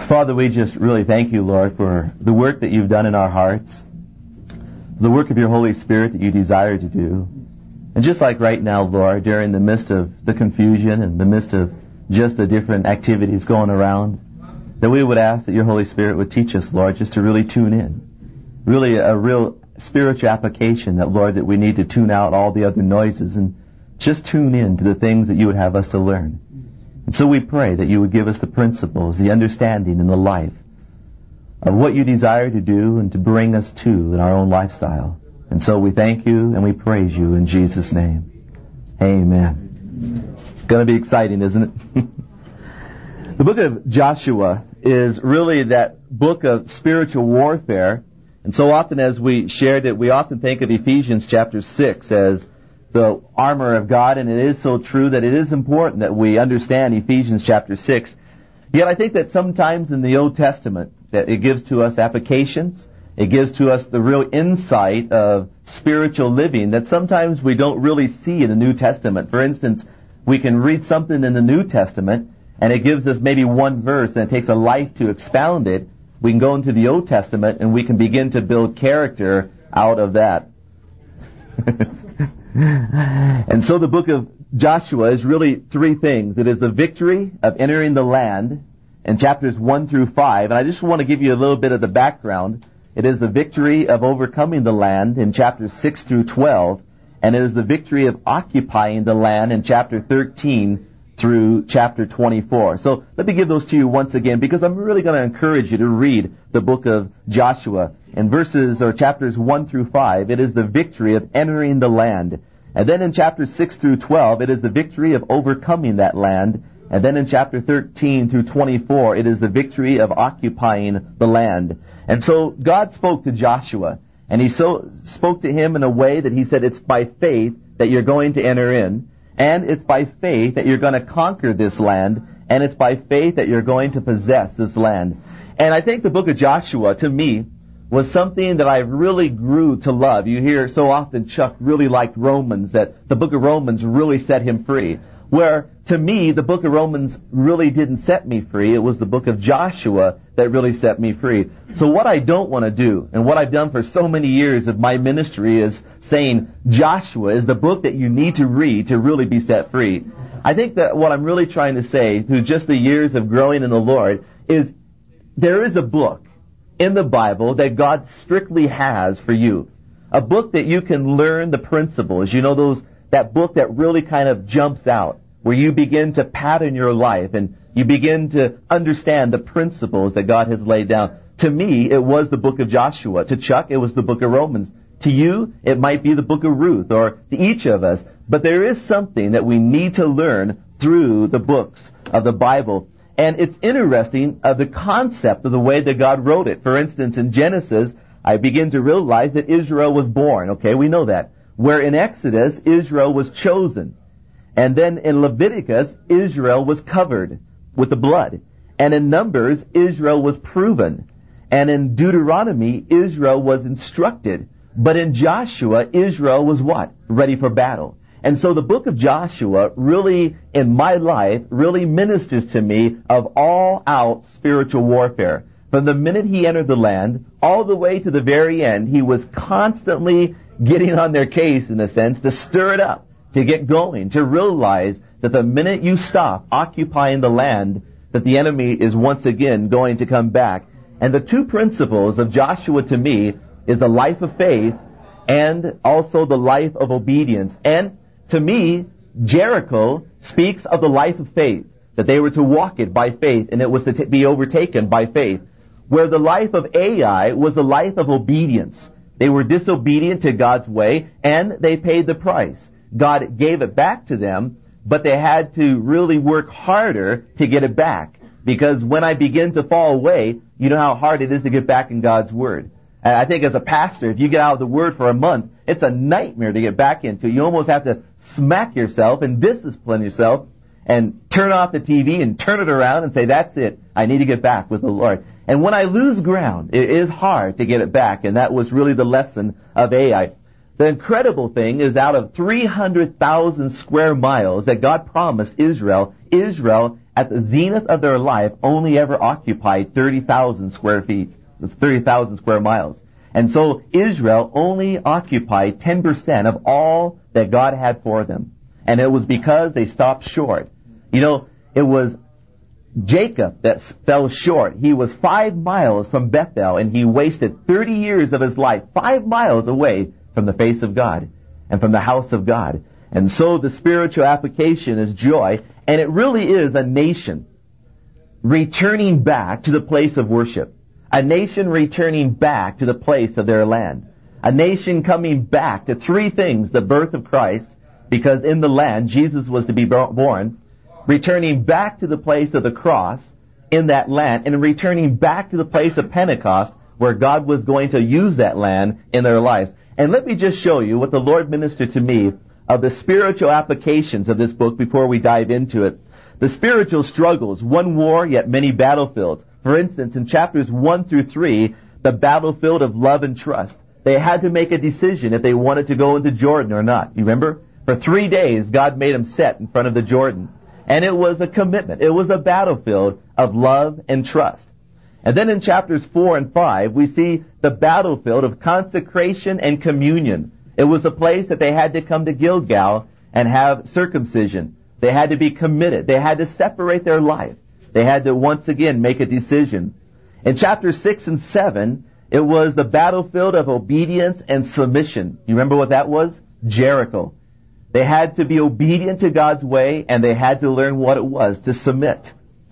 Father, we just really thank you, Lord, for the work that you've done in our hearts, the work of your Holy Spirit that you desire to do. And just like right now, Lord, during the midst of the confusion and the midst of just the different activities going around, that we would ask that your Holy Spirit would teach us, Lord, just to really tune in. Really a real spiritual application that, Lord, that we need to tune out all the other noises and just tune in to the things that you would have us to learn. And so we pray that you would give us the principles, the understanding, and the life of what you desire to do and to bring us to in our own lifestyle. And so we thank you and we praise you in Jesus' name. Amen. Going to be exciting, isn't it? The book of Joshua is really that book of spiritual warfare. And so often as we shared it, we often think of Ephesians chapter 6 as the armor of God, and it is so true that it is important that we understand Ephesians chapter 6. Yet I think that sometimes in the Old Testament that it gives to us applications, it gives to us the real insight of spiritual living that sometimes we don't really see in the New Testament. For instance, we can read something in the New Testament and it gives us maybe one verse and it takes a life to expound it. We can go into the Old Testament and we can begin to build character out of that. And so the book of Joshua is really three things. It is the victory of entering the land in chapters 1 through 5. And I just want to give you a little bit of the background. It is the victory of overcoming the land in chapters 6 through 12. And it is the victory of occupying the land in chapter 13 through chapter 24. So let me give those to you once again because I'm really going to encourage you to read the book of Joshua. In chapters 1 through 5, it is the victory of entering the land. And then in chapters 6 through 12, it is the victory of overcoming that land. And then in chapter 13 through 24, it is the victory of occupying the land. And so God spoke to Joshua, and he spoke to him in a way that he said it's by faith that you're going to enter in, and it's by faith that you're going to conquer this land, and it's by faith that you're going to possess this land. And I think the book of Joshua, to me, was something that I really grew to love. You hear so often Chuck really liked Romans, that the book of Romans really set him free. Where, to me, the book of Romans really didn't set me free. It was the book of Joshua that really set me free. So what I don't want to do, and what I've done for so many years of my ministry, is saying Joshua is the book that you need to read to really be set free. I think that what I'm really trying to say through just the years of growing in the Lord is there is a book in the Bible that God strictly has for you. A book that you can learn the principles. You know, that book that really kind of jumps out, where you begin to pattern your life and you begin to understand the principles that God has laid down. To me, it was the book of Joshua. To Chuck, it was the book of Romans. To you, it might be the book of Ruth, or to each of us. But there is something that we need to learn through the books of the Bible. And it's interesting the concept of the way that God wrote it. For instance, in Genesis, I begin to realize that Israel was born. Okay, we know that. Where in Exodus, Israel was chosen. And then in Leviticus, Israel was covered with the blood. And in Numbers, Israel was proven. And in Deuteronomy, Israel was instructed. But in Joshua, Israel was what? Ready for battle. And so the book of Joshua really, in my life, really ministers to me of all-out spiritual warfare. From the minute he entered the land, all the way to the very end, he was constantly getting on their case, in a sense, to stir it up, to get going, to realize that the minute you stop occupying the land, that the enemy is once again going to come back. And the two principles of Joshua to me is a life of faith and also the life of obedience. And to me, Jericho speaks of the life of faith, that they were to walk it by faith and it was to be overtaken by faith. Where the life of Ai was the life of obedience. They were disobedient to God's way and they paid the price. God gave it back to them, but they had to really work harder to get it back. Because when I begin to fall away, you know how hard it is to get back in God's Word. And I think as a pastor, if you get out of the Word for a month, it's a nightmare to get back into. You almost have to smack yourself and discipline yourself and turn off the TV and turn it around and say, that's it. I need to get back with the Lord. And when I lose ground, it is hard to get it back. And that was really the lesson of Ai. The incredible thing is out of 300,000 square miles that God promised Israel at the zenith of their life, only ever occupied 30,000 square feet. That's 30,000 square miles. And so Israel only occupied 10% of all that God had for them. And it was because they stopped short. You know, it was Jacob that fell short. He was 5 miles from Bethel, and he wasted 30 years of his life 5 miles away from the face of God and from the house of God. And so the spiritual application is joy, and it really is a nation returning back to the place of worship. A nation returning back to the place of their land. A nation coming back to three things: the birth of Christ, because in the land Jesus was to be born, returning back to the place of the cross in that land, and returning back to the place of Pentecost where God was going to use that land in their lives. And let me just show you what the Lord ministered to me of the spiritual applications of this book before we dive into it. The spiritual struggles, one war yet many battlefields. For instance, in chapters 1 through 3, the battlefield of love and trust. They had to make a decision if they wanted to go into Jordan or not. You remember? For 3 days, God made them sit in front of the Jordan. And it was a commitment. It was a battlefield of love and trust. And then in chapters 4 and 5, we see the battlefield of consecration and communion. It was a place that they had to come to Gilgal and have circumcision. They had to be committed. They had to separate their life. They had to once again make a decision. In chapters 6 and 7, it was the battlefield of obedience and submission. You remember what that was? Jericho. They had to be obedient to God's way, and they had to learn what it was to submit.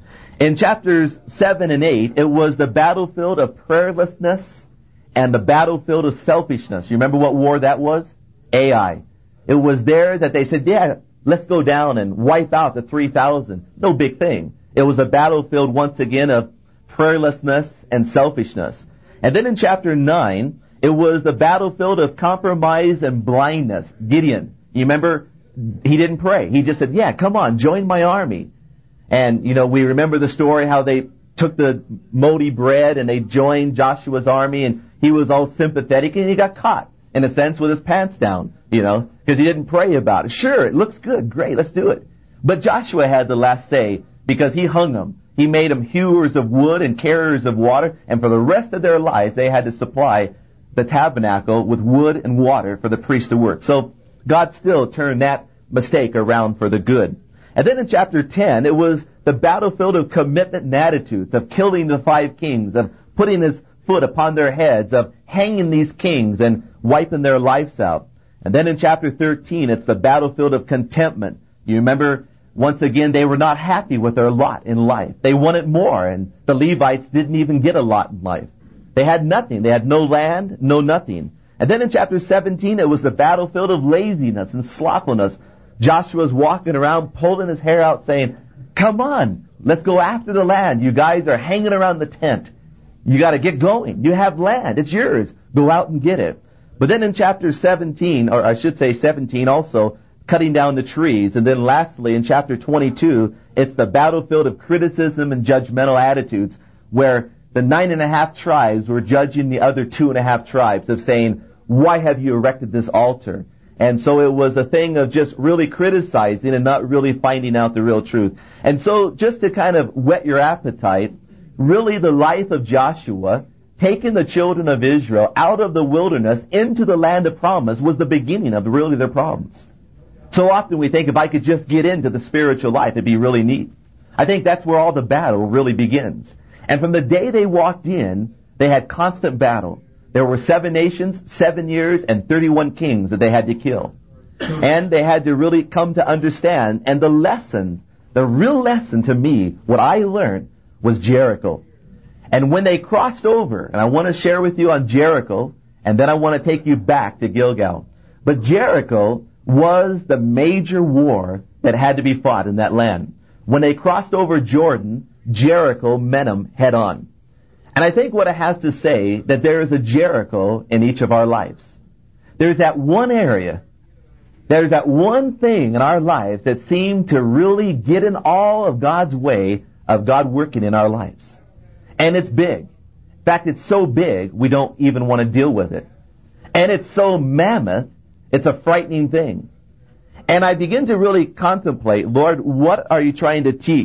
In chapters 7 and 8, it was the battlefield of prayerlessness and the battlefield of selfishness. You remember what war that was? Ai. It was there that they said, yeah, let's go down and wipe out the 3,000. No big thing. It was a battlefield, once again, of prayerlessness and selfishness. And then in chapter 9, it was the battlefield of compromise and blindness. Gideon, you remember, he didn't pray. He just said, yeah, come on, join my army. And, you know, we remember the story how they took the moldy bread and they joined Joshua's army, and he was all sympathetic, and he got caught, in a sense, with his pants down, you know, because he didn't pray about it. Sure, it looks good, great, let's do it. But Joshua had the last say, because he hung them. He made them hewers of wood and carriers of water, and for the rest of their lives they had to supply the tabernacle with wood and water for the priest to work. So God still turned that mistake around for the good. And then in chapter 10, it was the battlefield of commitment and attitudes, of killing the 5 kings, of putting his foot upon their heads, of hanging these kings and wiping their lives out. And then in chapter 13, it's the battlefield of contentment. You remember, once again, they were not happy with their lot in life. They wanted more, and the Levites didn't even get a lot in life. They had nothing. They had no land, no nothing. And then in chapter 17, it was the battlefield of laziness and slothfulness. Joshua's walking around, pulling his hair out, saying, come on, let's go after the land. You guys are hanging around the tent. You got to get going. You have land. It's yours. Go out and get it. But then in chapter 17, or I should say 17 also, cutting down the trees. And then lastly, in chapter 22, it's the battlefield of criticism and judgmental attitudes, where the 9.5 tribes were judging the other 2.5 tribes of saying, why have you erected this altar? And so it was a thing of just really criticizing and not really finding out the real truth. And so just to kind of whet your appetite, really the life of Joshua, taking the children of Israel out of the wilderness into the land of promise, was the beginning of really their problems. So often we think, if I could just get into the spiritual life, it'd be really neat. I think that's where all the battle really begins. And from the day they walked in, they had constant battle. There were 7 nations, 7 years, and 31 kings that they had to kill. And they had to really come to understand. And the lesson, the real lesson to me, what I learned, was Jericho. And when they crossed over, and I want to share with you on Jericho, and then I want to take you back to Gilgal. But Jericho was the major war that had to be fought in that land. When they crossed over Jordan, Jericho met them head on. And I think what it has to say, that there is a Jericho in each of our lives. There's that one area, there's that one thing in our lives that seemed to really get in all of God's way of God working in our lives. And it's big. In fact, it's so big, we don't even want to deal with it. And it's so mammoth, it's a frightening thing. And I begin to really contemplate, Lord, what are you trying to teach?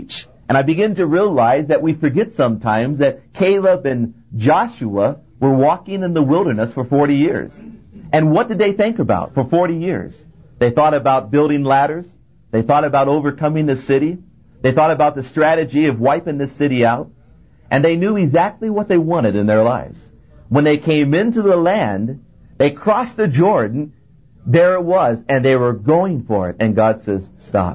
And I begin to realize that we forget sometimes that Caleb and Joshua were walking in the wilderness for 40 years. And what did they think about for 40 years? They thought about building ladders. They thought about overcoming the city. They thought about the strategy of wiping the city out. And they knew exactly what they wanted in their lives. When they came into the land, they crossed the Jordan. There it was, and they were going for it. And God says, stop.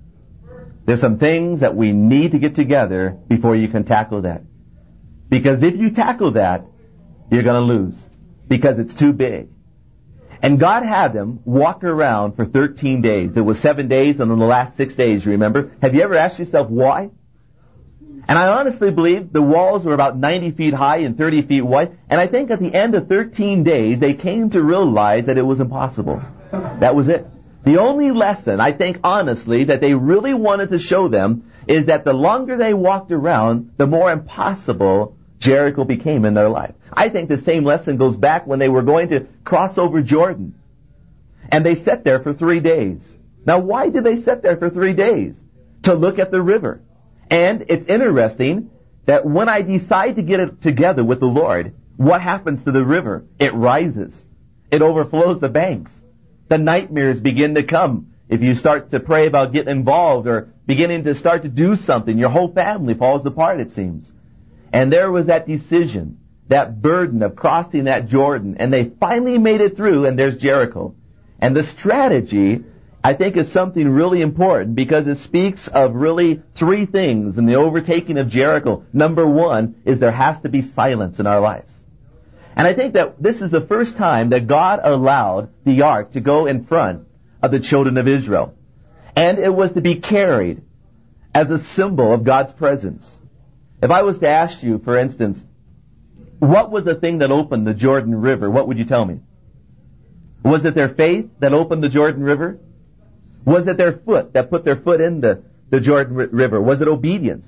There's some things that we need to get together before you can tackle that. Because if you tackle that, you're going to lose. Because it's too big. And God had them walk around for 13 days. It was 7 days, and on the last 6 days, you remember? Have you ever asked yourself why? And I honestly believe the walls were about 90 feet high and 30 feet wide. And I think at the end of 13 days, they came to realize that it was impossible. That was it. The only lesson, I think honestly, that they really wanted to show them is that the longer they walked around, the more impossible Jericho became in their life. I think the same lesson goes back when they were going to cross over Jordan. And they sat there for 3 days. Now, why did they sit there for 3 days? To look at the river. And it's interesting that when I decide to get it together with the Lord, what happens to the river? It rises. It overflows the banks. The nightmares begin to come. If you start to pray about getting involved or beginning to start to do something, your whole family falls apart, it seems. And there was that decision, that burden of crossing that Jordan, and they finally made it through, and there's Jericho. And the strategy, I think, is something really important because it speaks of really 3 things in the overtaking of Jericho. Number 1 is there has to be silence in our lives. And I think that this is the first time that God allowed the ark to go in front of the children of Israel. And it was to be carried as a symbol of God's presence. If I was to ask you, for instance, what was the thing that opened the Jordan River, what would you tell me? Was it their faith that opened the Jordan River? Was it their foot that put their foot in the Jordan River? Was it obedience?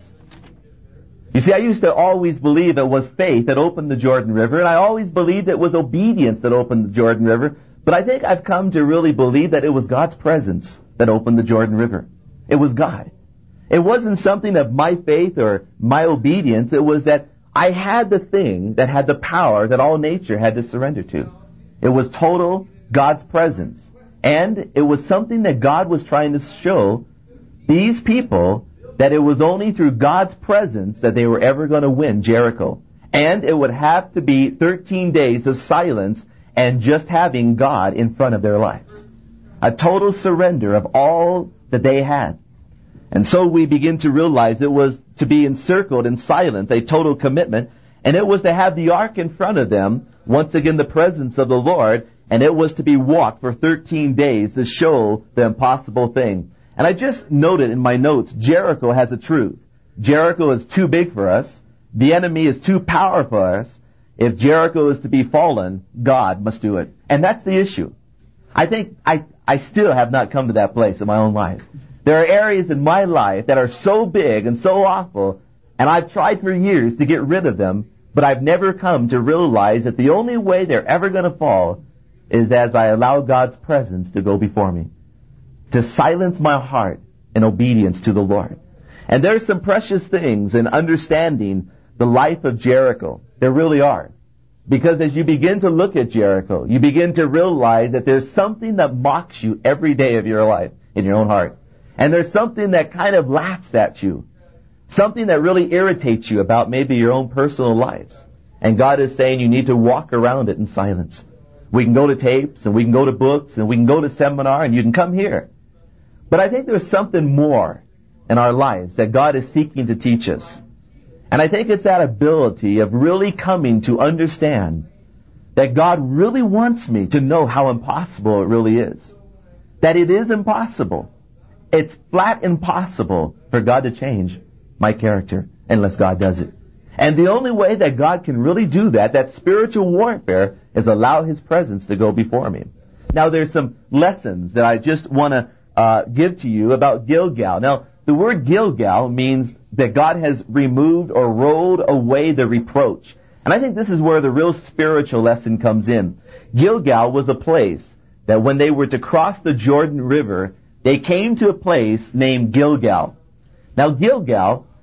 You see, I used to always believe it was faith that opened the Jordan River, and I always believed it was obedience that opened the Jordan River, but I think I've come to really believe that it was God's presence that opened the Jordan River. It was God. It wasn't something of my faith or my obedience. It was that I had the thing that had the power that all nature had to surrender to. It was total God's presence. And it was something that God was trying to show these people that it was only through God's presence that they were ever going to win Jericho. And it would have to be 13 days of silence and just having God in front of their lives. A total surrender of all that they had. And so we begin to realize it was to be encircled in silence, a total commitment. And it was to have the ark in front of them, once again the presence of the Lord, and it was to be walked for 13 days to show the impossible thing. And I just noted in my notes, Jericho has a truth. Jericho is too big for us. The enemy is too powerful for us. If Jericho is to be fallen, God must do it. And that's the issue. I think I still have not come to that place in my own life. There are areas in my life that are so big and so awful, and I've tried for years to get rid of them, but I've never come to realize that the only way they're ever going to fall is as I allow God's presence to go before me, to silence my heart in obedience to the Lord. And there's some precious things in understanding the life of Jericho. There really are. Because as you begin to look at Jericho, you begin to realize that there's something that mocks you every day of your life in your own heart. And there's something that kind of laughs at you. Something that really irritates you about maybe your own personal lives. And God is saying you need to walk around it in silence. We can go to tapes, and we can go to books, and we can go to seminar, and you can come here. But I think there's something more in our lives that God is seeking to teach us. And I think it's that ability of really coming to understand that God really wants me to know how impossible it really is. That it is impossible. It's flat impossible for God to change my character unless God does it. And the only way that God can really do that spiritual warfare, is allow His presence to go before me. Now there's some lessons that I just want to give to you about Gilgal. Now the word Gilgal means that God has removed or rolled away the reproach. And I think this is where the real spiritual lesson comes in. Gilgal was a place that when they were to cross the Jordan River, they came to a place named Gilgal. Now Gilgal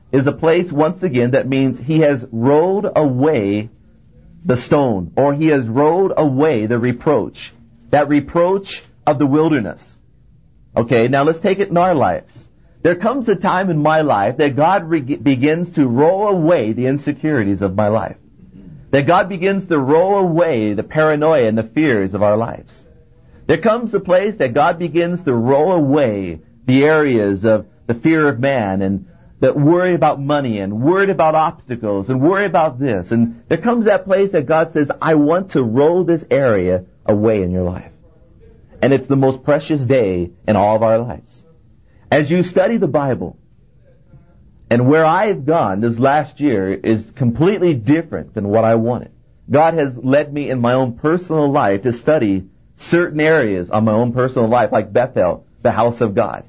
is a place, once again, that means he has rolled away the stone, or he has rolled away the reproach. That reproach of the wilderness. Okay, now let's take it in our lives. There comes a time in my life that God begins to roll away the insecurities of my life. That God begins to roll away the paranoia and the fears of our lives. There comes a place that God begins to roll away the areas of the fear of man and that worry about money and worry about obstacles and worry about this. And there comes that place that God says, I want to roll this area away in your life. And it's the most precious day in all of our lives. As you study the Bible, and where I've gone this last year is completely different than what I wanted. God has led me in my own personal life to study certain areas of my own personal life, like Bethel, the house of God.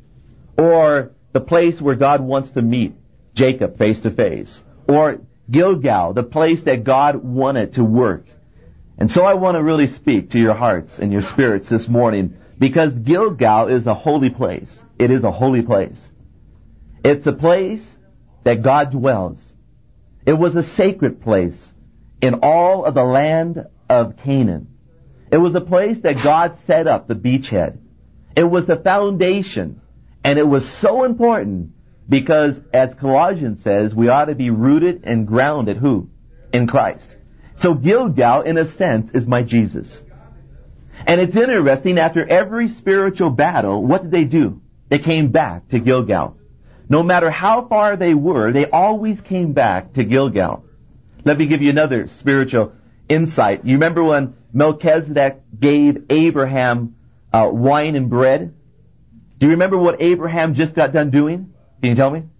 Or the place where God wants to meet Jacob face to face. Or Gilgal, the place that God wanted to work. And so I want to really speak to your hearts and your spirits this morning, because Gilgal is a holy place. It is a holy place. It's a place that God dwells. It was a sacred place in all of the land of Canaan. It was a place that God set up, the beachhead. It was the foundation. And it was so important because, as Colossians says, we ought to be rooted and grounded, who? In Christ. So Gilgal, in a sense, is my Jesus. And it's interesting, after every spiritual battle, what did they do? They came back to Gilgal. No matter how far they were, they always came back to Gilgal. Let me give you another spiritual insight. You remember when Melchizedek gave Abraham wine and bread? Do you remember what Abraham just got done doing? Can you tell me?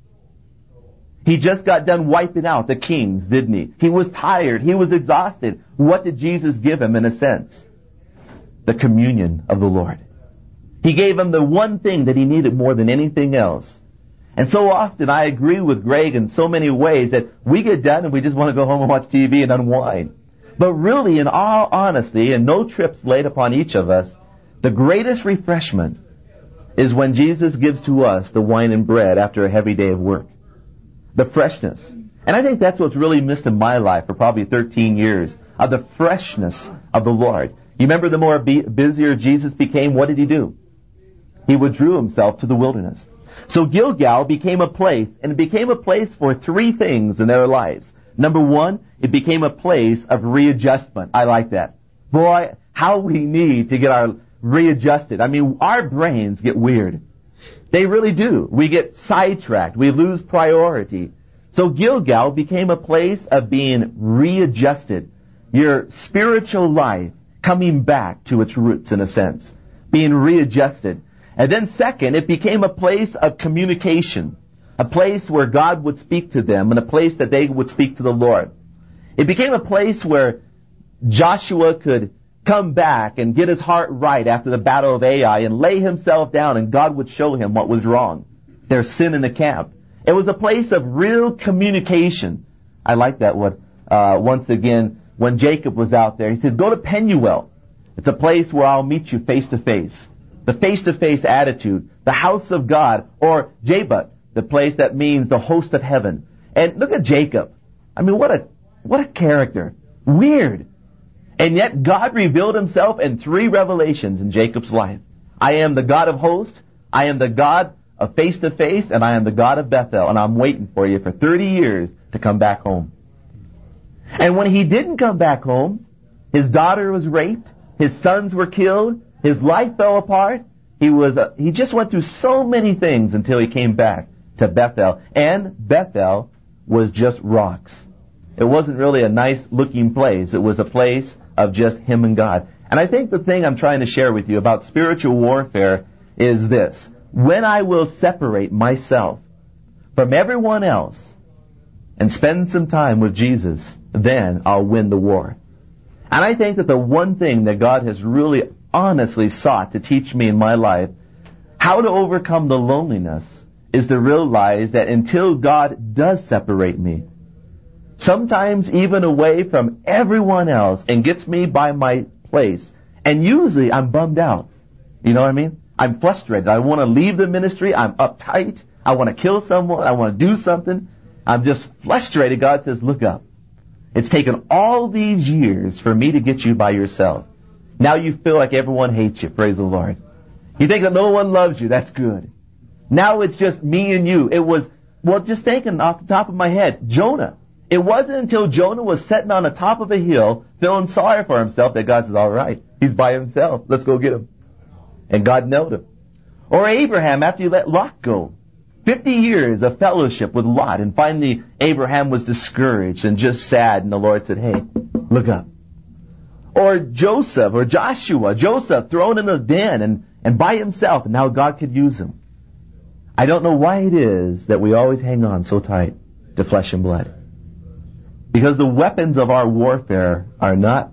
He just got done wiping out the kings, didn't he? He was tired. He was exhausted. What did Jesus give him in a sense? The communion of the Lord. He gave him the one thing that he needed more than anything else. And so often I agree with Greg in so many ways that we get done and we just want to go home and watch TV and unwind. But really, in all honesty, and no trips laid upon each of us, the greatest refreshment is when Jesus gives to us the wine and bread after a heavy day of work. The freshness. And I think that's what's really missed in my life for probably 13 years, of the freshness of the Lord. You remember the more busier Jesus became, what did he do? He withdrew himself to the wilderness. So Gilgal became a place, and it became a place for three things in their lives. Number one, it became a place of readjustment. I like that. Boy, how we need to get our readjusted. I mean, our brains get weird. They really do. We get sidetracked. We lose priority. So Gilgal became a place of being readjusted. Your spiritual life coming back to its roots, in a sense. Being readjusted. And then second, it became a place of communication. A place where God would speak to them, and a place that they would speak to the Lord. It became a place where Joshua could come back and get his heart right after the battle of Ai and lay himself down, and God would show him what was wrong. There's sin in the camp. It was a place of real communication. I like that one. Once again, when Jacob was out there, he said, go to Penuel. It's a place where I'll meet you face to face. The face-to-face attitude. The house of God. Or Jabbok, the place that means the host of heaven. And look at Jacob. I mean, what a character. Weird. And yet God revealed himself in 3 revelations in Jacob's life. I am the God of hosts, I am the God of face-to-face, and I am the God of Bethel, and I'm waiting for you for 30 years to come back home. And when he didn't come back home, his daughter was raped, his sons were killed, his life fell apart. He just went through so many things until he came back to Bethel. And Bethel was just rocks. It wasn't really a nice looking place. It was a place of just him and God. And I think the thing I'm trying to share with you about spiritual warfare is this. When I will separate myself from everyone else and spend some time with Jesus, then I'll win the war. And I think that the one thing that God has really honestly sought to teach me in my life, how to overcome the loneliness, is to realize that until God does separate me, sometimes even away from everyone else, and gets me by my place, and usually I'm bummed out. You know what I mean? I'm frustrated. I want to leave the ministry. I'm uptight. I want to kill someone. I want to do something. I'm just frustrated. God says, look up. It's taken all these years for me to get you by yourself. Now you feel like everyone hates you. Praise the Lord. You think that no one loves you. That's good. Now it's just me and you. It was, well, just thinking off the top of my head, Jonah. It wasn't until Jonah was sitting on the top of a hill, feeling sorry for himself, that God says, all right, he's by himself. Let's go get him. And God knowed him. Or Abraham, after you let Lot go. 50 years of fellowship with Lot, and finally Abraham was discouraged and just sad, and the Lord said, hey, look up. Or Joseph, or Joshua, Joseph thrown in a den and by himself, and now God could use him. I don't know why it is that we always hang on so tight to flesh and blood. Because the weapons of our warfare are not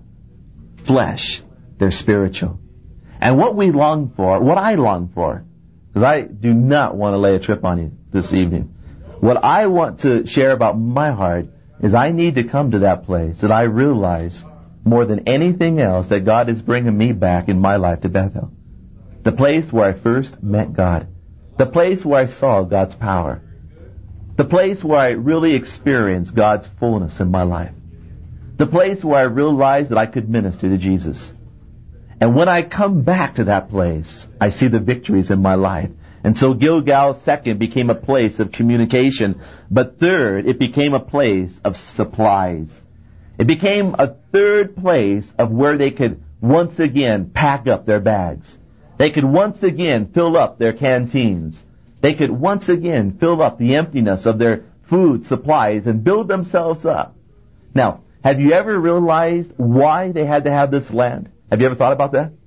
flesh, they're spiritual. And what we long for, what I long for, because I do not want to lay a trip on you this evening. What I want to share about my heart is I need to come to that place that I realize more than anything else that God is bringing me back in my life to Bethel. The place where I first met God. The place where I saw God's power. The place where I really experienced God's fullness in my life. The place where I realized that I could minister to Jesus. And when I come back to that place, I see the victories in my life. And so Gilgal, second, became a place of communication. But third, it became a place of supplies. It became a third place of where they could once again pack up their bags. They could once again fill up their canteens. They could once again fill up the emptiness of their food supplies and build themselves up. Now, have you ever realized why they had to have this land? Have you ever thought about that?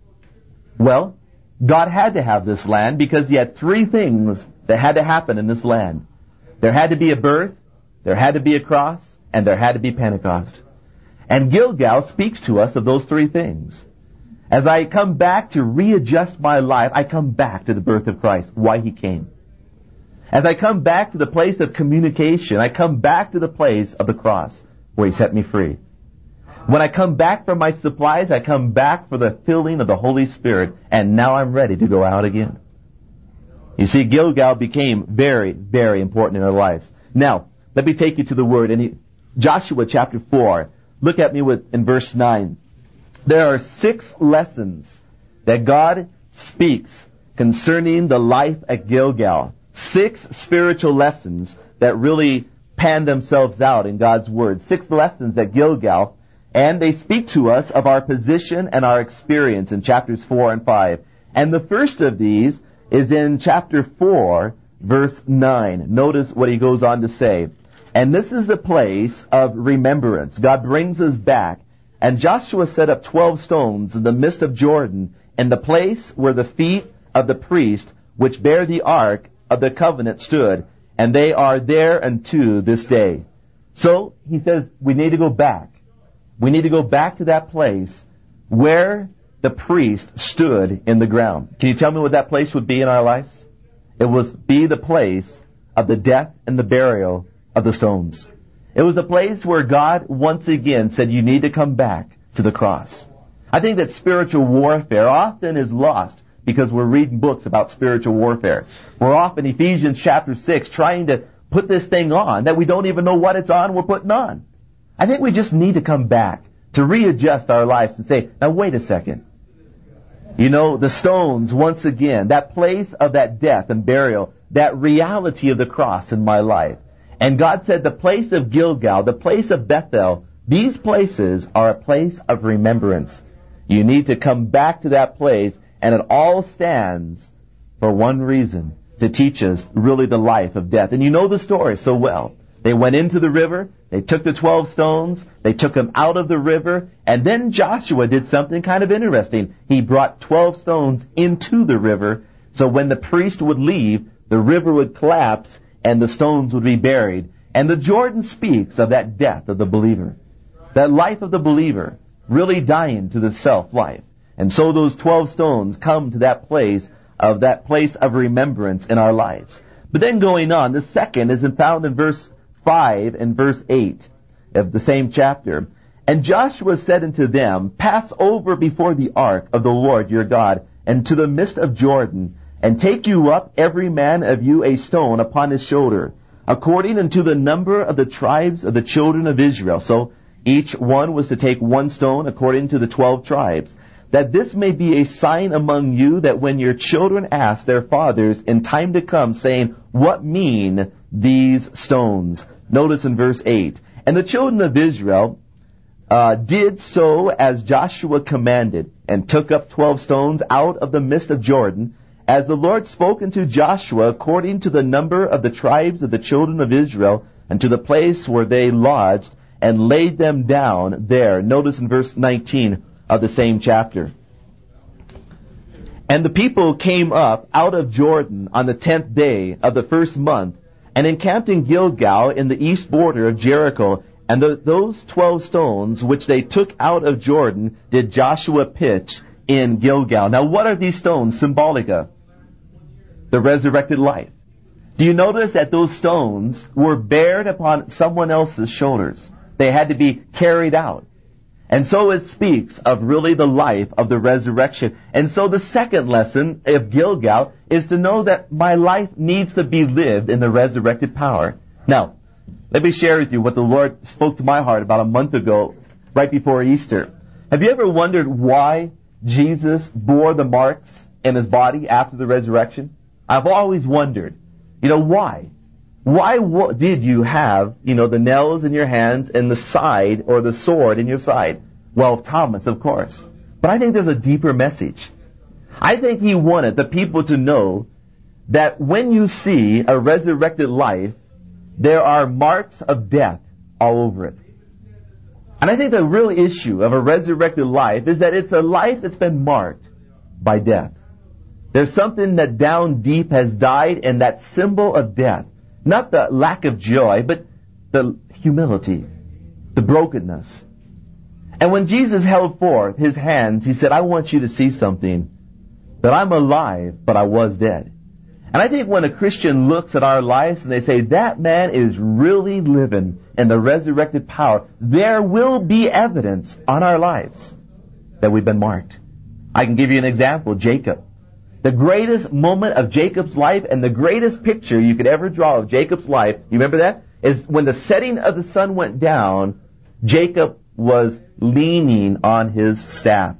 Well, God had to have this land because He had three things that had to happen in this land. There had to be a birth, there had to be a cross, and there had to be Pentecost. And Gilgal speaks to us of those three things. As I come back to readjust my life, I come back to the birth of Christ, why He came. As I come back to the place of communication, I come back to the place of the cross, where He set me free. When I come back for my supplies, I come back for the filling of the Holy Spirit, and now I'm ready to go out again. You see, Gilgal became very, very important in our lives. Now, let me take you to the Word. In Joshua chapter 4, look at me in verse 9. There are 6 lessons that God speaks concerning the life at Gilgal. 6 spiritual lessons that really pan themselves out in God's Word. 6 lessons at Gilgal. And they speak to us of our position and our experience in chapters 4 and 5. And the first of these is in chapter 4, verse 9. Notice what he goes on to say. And this is the place of remembrance. God brings us back. And Joshua set up 12 stones in the midst of Jordan, in the place where the feet of the priest, which bear the ark of the covenant, stood. And they are there unto this day. So, he says, we need to go back. We need to go back to that place where the priest stood in the ground. Can you tell me what that place would be in our lives? It would be the place of the death and the burial of the stones. It was the place where God once again said, you need to come back to the cross. I think that spiritual warfare often is lost because we're reading books about spiritual warfare. We're off in Ephesians chapter 6 trying to put this thing on that we don't even know what it's on we're putting on. I think we just need to come back to readjust our lives and say, now wait a second. You know, the stones, once again, that place of that death and burial, that reality of the cross in my life. And God said the place of Gilgal, the place of Bethel, these places are a place of remembrance. You need to come back to that place, and it all stands for one reason, to teach us really the life of death. And you know the story so well. They went into the river, they took the 12 stones, they took them out of the river, and then Joshua did something kind of interesting. He brought 12 stones into the river, so when the priest would leave, the river would collapse, and the stones would be buried. And the Jordan speaks of that death of the believer, that life of the believer, really dying to the self-life. And so those 12 stones come to that place of remembrance in our lives. But then going on, the second is found in verse 5 and verse 8 of the same chapter. And Joshua said unto them, pass over before the ark of the Lord your God, and to the midst of Jordan, and take you up every man of you a stone upon his shoulder, according unto the number of the tribes of the children of Israel. So each one was to take one stone according to the 12 tribes, that this may be a sign among you, that when your children ask their fathers in time to come, saying, what mean these stones? Notice in verse 8, and the children of Israel did so as Joshua commanded, and took up 12 stones out of the midst of Jordan, as the Lord spoke unto Joshua, according to the number of the tribes of the children of Israel, and to the place where they lodged, and laid them down there. Notice in verse 19 of the same chapter. And the people came up out of Jordan on the 10th day of the first month, and encamped in Gilgal in the east border of Jericho. And those 12 stones which they took out of Jordan did Joshua pitch in Gilgal. Now what are these stones symbolic of? The resurrected life. Do you notice that those stones were bared upon someone else's shoulders? They had to be carried out. And so it speaks of really the life of the resurrection. And so the second lesson of Gilgal is to know that my life needs to be lived in the resurrected power. Now, let me share with you what the Lord spoke to my heart about a month ago, right before Easter. Have you ever wondered why Jesus bore the marks in his body after the resurrection? I've always wondered, why? Why did you have, the nails in your hands and the side or the sword in your side? Well, Thomas, of course. But I think there's a deeper message. I think he wanted the people to know that when you see a resurrected life, there are marks of death all over it. And I think the real issue of a resurrected life is that it's a life that's been marked by death. There's something that down deep has died, and that symbol of death, not the lack of joy, but the humility, the brokenness. And when Jesus held forth his hands, he said, I want you to see something, that I'm alive, but I was dead. And I think when a Christian looks at our lives and they say, that man is really living in the resurrected power, there will be evidence on our lives that we've been marked. I can give you an example, Jacob. The greatest moment of Jacob's life and the greatest picture you could ever draw of Jacob's life, you remember that? Is when the setting of the sun went down, Jacob was leaning on his staff.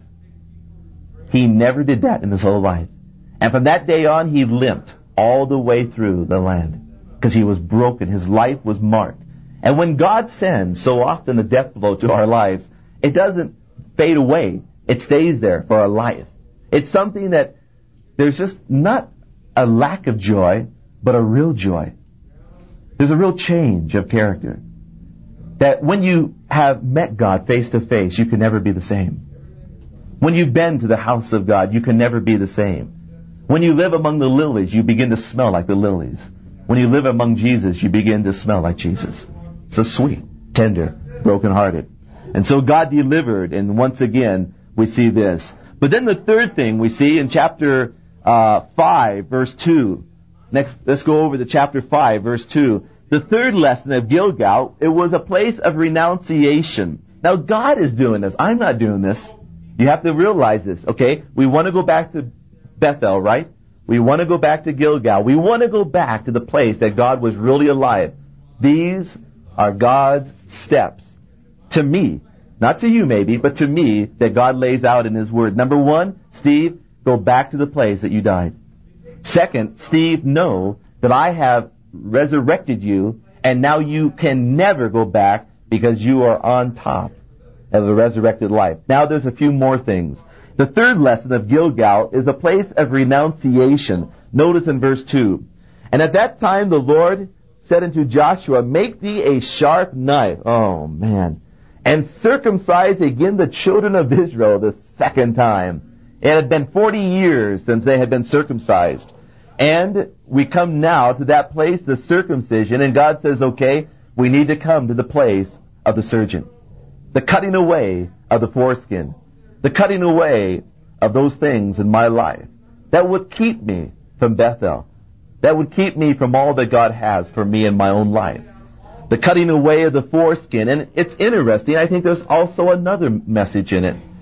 He never did that in his whole life. And from that day on, he limped all the way through the land because he was broken. His life was marked. And when God sends so often a death blow to our lives, it doesn't fade away. It stays there for our life. It's something that there's just not a lack of joy, but a real joy. There's a real change of character. That when you have met God face to face, you can never be the same. When you've been to the house of God, you can never be the same. When you live among the lilies, you begin to smell like the lilies. When you live among Jesus, you begin to smell like Jesus. So sweet, tender, brokenhearted. And so God delivered, and once again, we see this. But then the third thing we see in chapter 5, verse 2. Next, let's go over to chapter 5, verse 2. The third lesson of Gilgal, it was a place of renunciation. Now God is doing this. I'm not doing this. You have to realize this, okay? We want to go back to Bethel, right? We want to go back to Gilgal. We want to go back to the place that God was really alive. These are God's steps. To me, not to you maybe, but to me, that God lays out in His Word. Number one, Steve, go back to the place that you died. Second, Steve, know that I have resurrected you, and now you can never go back because you are on top of the resurrected life. Now there's a few more things. The third lesson of Gilgal is a place of renunciation. Notice in verse 2. And at that time the Lord said unto Joshua, make thee a sharp knife. Oh man. And circumcise again the children of Israel the second time. It had been 40 years since they had been circumcised. And we come now to that place, the circumcision, and God says, okay, we need to come to the place of the surgeon. The cutting away of the foreskin. The cutting away of those things in my life that would keep me from Bethel. That would keep me from all that God has for me in my own life. The cutting away of the foreskin. And it's interesting, I think there's also another message in it.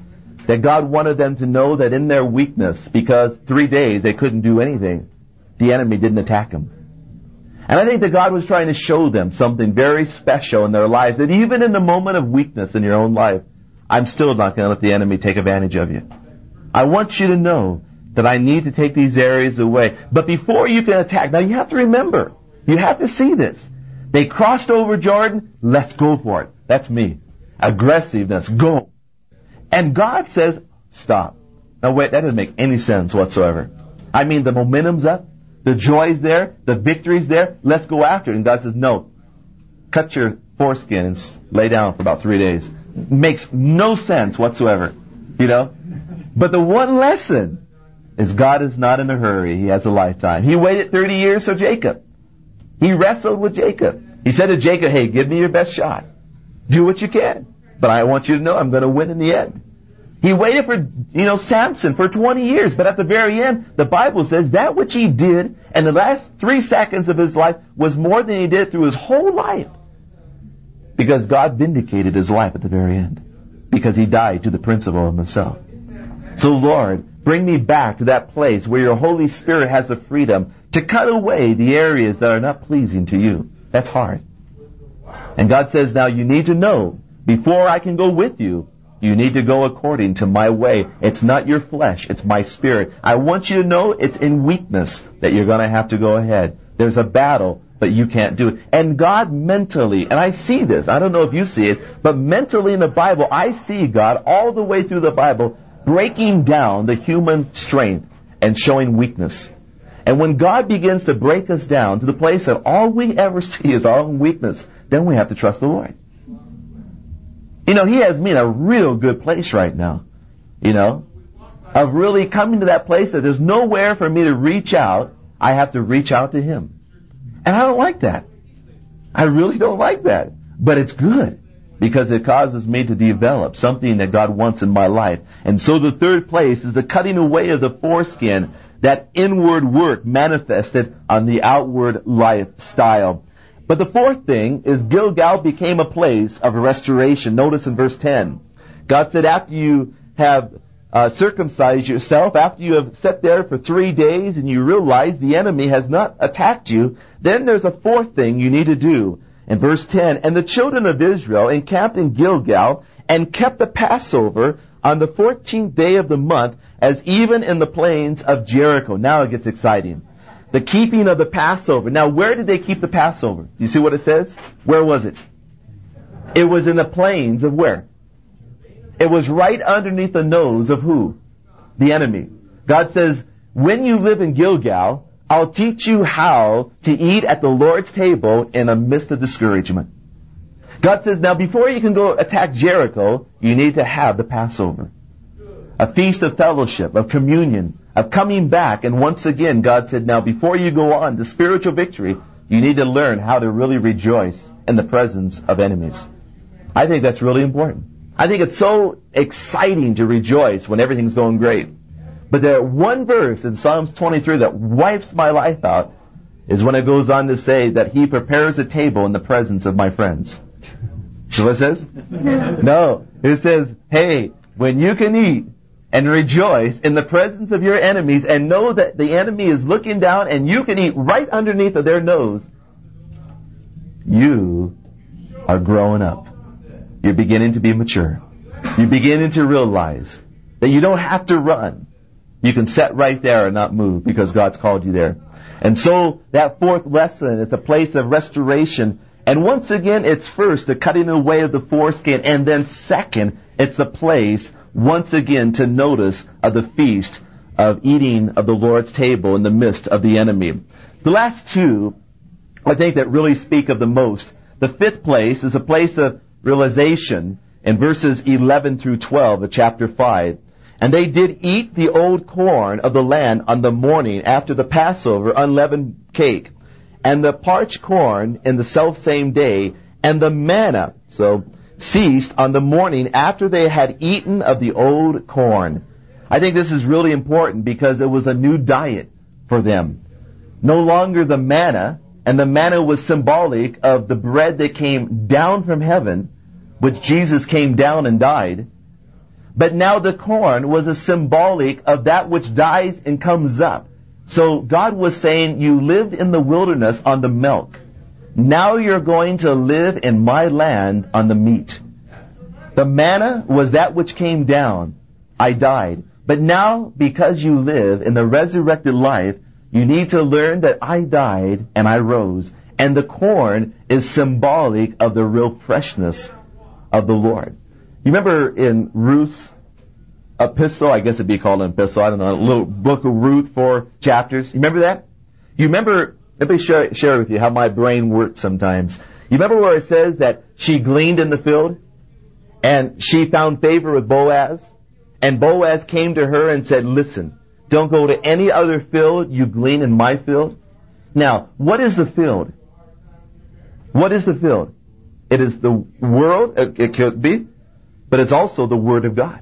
That God wanted them to know that in their weakness, because 3 days they couldn't do anything, the enemy didn't attack them. And I think that God was trying to show them something very special in their lives, that even in the moment of weakness in your own life, I'm still not going to let the enemy take advantage of you. I want you to know that I need to take these areas away. But before you can attack, now you have to remember, you have to see this. They crossed over Jordan, let's go for it. That's me. Aggressiveness, go. And God says, stop. Now wait, that doesn't make any sense whatsoever. I mean, the momentum's up, the joy's there, the victory's there, let's go after it. And God says, no. Cut your foreskin and lay down for about 3 days. Makes no sense whatsoever. You know? But the one lesson is God is not in a hurry. He has a lifetime. He waited 30 years for Jacob. He wrestled with Jacob. He said to Jacob, hey, give me your best shot. Do what you can. But I want you to know I'm going to win in the end. He waited for, Samson for 20 years. But at the very end, the Bible says that which he did in the last 3 seconds of his life was more than he did through his whole life. Because God vindicated his life at the very end. Because he died to the principle of himself. So Lord, bring me back to that place where your Holy Spirit has the freedom to cut away the areas that are not pleasing to you. That's hard. And God says, now you need to know, before I can go with you, you need to go according to my way. It's not your flesh, it's my spirit. I want you to know it's in weakness that you're going to have to go ahead. There's a battle, but you can't do it. And God mentally, and I see this, I don't know if you see it, but mentally in the Bible, I see God all the way through the Bible breaking down the human strength and showing weakness. And when God begins to break us down to the place that all we ever see is our own weakness, then we have to trust the Lord. He has me in a real good place right now. Of really coming to that place that there's nowhere for me to reach out. I have to reach out to Him. And I don't like that. I really don't like that. But it's good, because it causes me to develop something that God wants in my life. And so the third place is the cutting away of the foreskin, that inward work manifested on the outward lifestyle. But the fourth thing is Gilgal became a place of restoration. Notice in verse 10, God said, after you have circumcised yourself, after you have sat there for 3 days and you realize the enemy has not attacked you, then there's a fourth thing you need to do. In verse 10, and the children of Israel encamped in Gilgal and kept the Passover on the 14th day of the month, as even in the plains of Jericho. Now it gets exciting. The keeping of the Passover. Now, where did they keep the Passover? Do you see what it says? Where was it? It was in the plains of where? It was right underneath the nose of who? The enemy. God says, when you live in Gilgal, I'll teach you how to eat at the Lord's table in a midst of discouragement. God says, now before you can go attack Jericho, you need to have the Passover. A feast of fellowship, of communion, of coming back. And once again, God said, now before you go on to spiritual victory, you need to learn how to really rejoice in the presence of enemies. I think that's really important. I think it's so exciting to rejoice when everything's going great. But there one verse in Psalms 23 that wipes my life out is when it goes on to say that He prepares a table in the presence of my friends. See what it says? No. It says, hey, when you can eat and rejoice in the presence of your enemies and know that the enemy is looking down and you can eat right underneath of their nose, you are growing up. You're beginning to be mature. You're beginning to realize that you don't have to run. You can sit right there and not move because God's called you there. And so that fourth lesson, it's a place of restoration. And once again, it's first the cutting away of the foreskin, and then second, it's a place once again to notice of the feast of eating of the Lord's table in the midst of the enemy. The last two, I think, that really speak of the most. The fifth place is a place of realization in verses 11 through 12 of chapter 5. And they did eat the old corn of the land on the morning after the Passover unleavened cake, and the parched corn in the selfsame day, and the manna ceased on the morning after they had eaten of the old corn. I think this is really important because it was a new diet for them. No longer the manna, and the manna was symbolic of the bread that came down from heaven, which Jesus came down and died. But now the corn was a symbolic of that which dies and comes up. So God was saying, you lived in the wilderness on the milk. Now you're going to live in my land on the meat. The manna was that which came down. I died. But now, because you live in the resurrected life, you need to learn that I died and I rose. And the corn is symbolic of the real freshness of the Lord. You remember in Ruth's epistle, I guess it'd be called an epistle, I don't know, a little book of Ruth, 4 chapters. You remember that? You remember, let me share with you how my brain works sometimes. You remember where it says that she gleaned in the field and she found favor with Boaz? And Boaz came to her and said, listen, don't go to any other field, you glean in my field. Now, what is the field? What is the field? It is the world, it could be, but it's also the Word of God.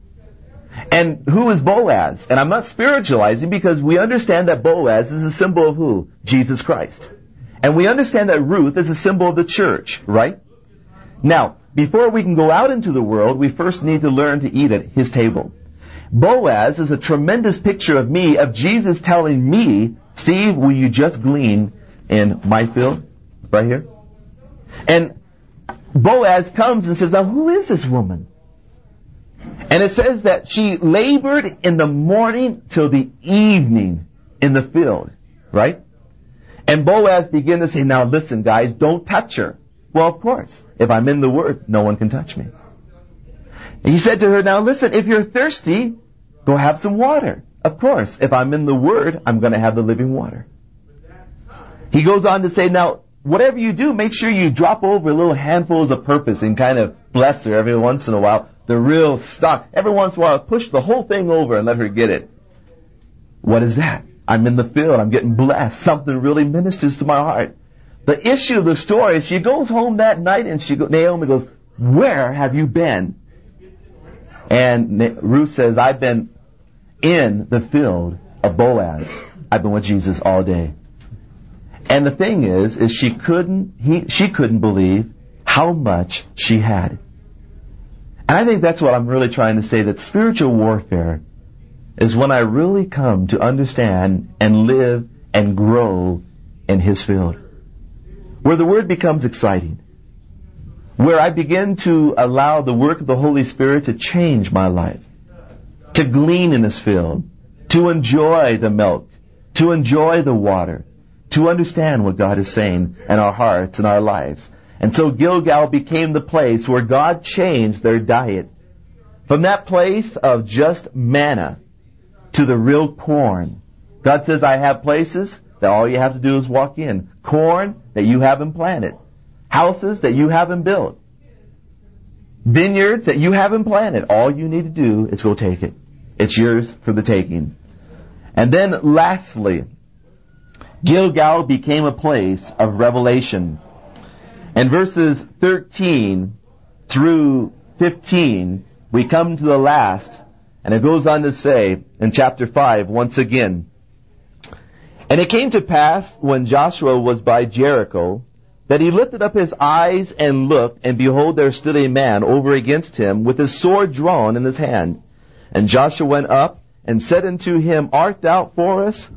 And who is Boaz? And I'm not spiritualizing because we understand that Boaz is a symbol of who? Jesus Christ. And we understand that Ruth is a symbol of the church, right? Now, before we can go out into the world, we first need to learn to eat at his table. Boaz is a tremendous picture of me, of Jesus telling me, Steve, will you just glean in my field? Right here. And Boaz comes and says, now who is this woman? And it says that she labored in the morning till the evening in the field, right? And Boaz began to say, now listen guys, don't touch her. Well, of course, if I'm in the Word, no one can touch me. And he said to her, now listen, if you're thirsty, go have some water. Of course, if I'm in the Word, I'm going to have the living water. He goes on to say, now, whatever you do, make sure you drop over little handfuls of purpose and kind of bless her every once in a while. The real stock. Every once in a while, push the whole thing over and let her get it. What is that? I'm in the field. I'm getting blessed. Something really ministers to my heart. The issue of the story is she goes home that night and Naomi goes, where have you been? And Ruth says, I've been in the field of Boaz. I've been with Jesus all day. And the thing is she couldn't believe how much she had. And I think that's what I'm really trying to say, that spiritual warfare is when I really come to understand and live and grow in His field. Where the Word becomes exciting. Where I begin to allow the work of the Holy Spirit to change my life. To glean in His field. To enjoy the milk. To enjoy the water. To understand what God is saying in our hearts and our lives. And so Gilgal became the place where God changed their diet. From that place of just manna to the real corn. God says, I have places that all you have to do is walk in. Corn that you haven't planted. Houses that you haven't built. Vineyards that you haven't planted. All you need to do is go take it. It's yours for the taking. And then lastly, Gilgal became a place of revelation. And verses 13 through 15, we come to the last, and it goes on to say in chapter 5 once again, and it came to pass when Joshua was by Jericho, that he lifted up his eyes and looked, and behold, there stood a man over against him with his sword drawn in his hand. And Joshua went up and said unto him, Art thou for us,